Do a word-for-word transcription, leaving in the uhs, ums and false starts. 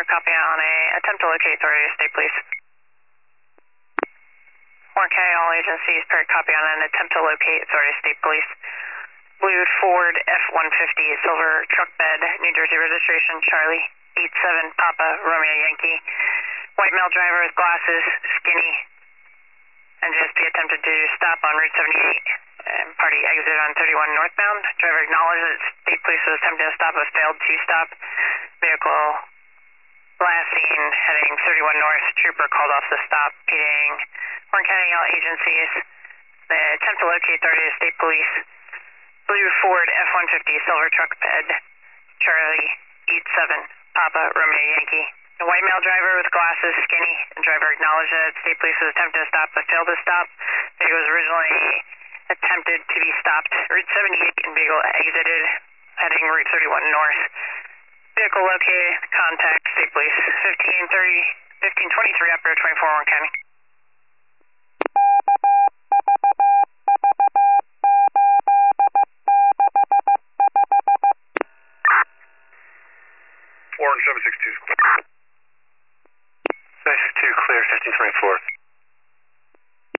copy on a attempt to locate authority to state police. Warren County, all agencies, per copy on an attempt to locate authority to state police. Blue Ford F one fifty, silver truck bed, New Jersey registration, Charlie, eight seven, Papa, Romeo Yankee. White male driver with glasses, skinny, and just be attempted to stop on Route seventy-eight. And party exit on thirty-one northbound. Driver acknowledged that state police was attempting to stop but failed to stop. Vehicle last seen heading thirty-one north. Trooper called off the stop, speeding. Warren County, all agencies. The attempt to locate authority to state police. Blue Ford F one fifty, silver truck bed, Charlie, eight seven, Papa, Romeo Yankee. A white male driver with glasses, skinny, and driver acknowledged that state police was attempting to stop but failed to stop. Vehicle was originally attempted to be stopped. Route seventy-eight and vehicle exited, heading Route thirty-one north. Vehicle located, contact state police. fifteen thirty, fifteen twenty-three, Upper twenty-four, Warren County. Warren seven six two is clear. seven six two clear, fifteen twenty-four.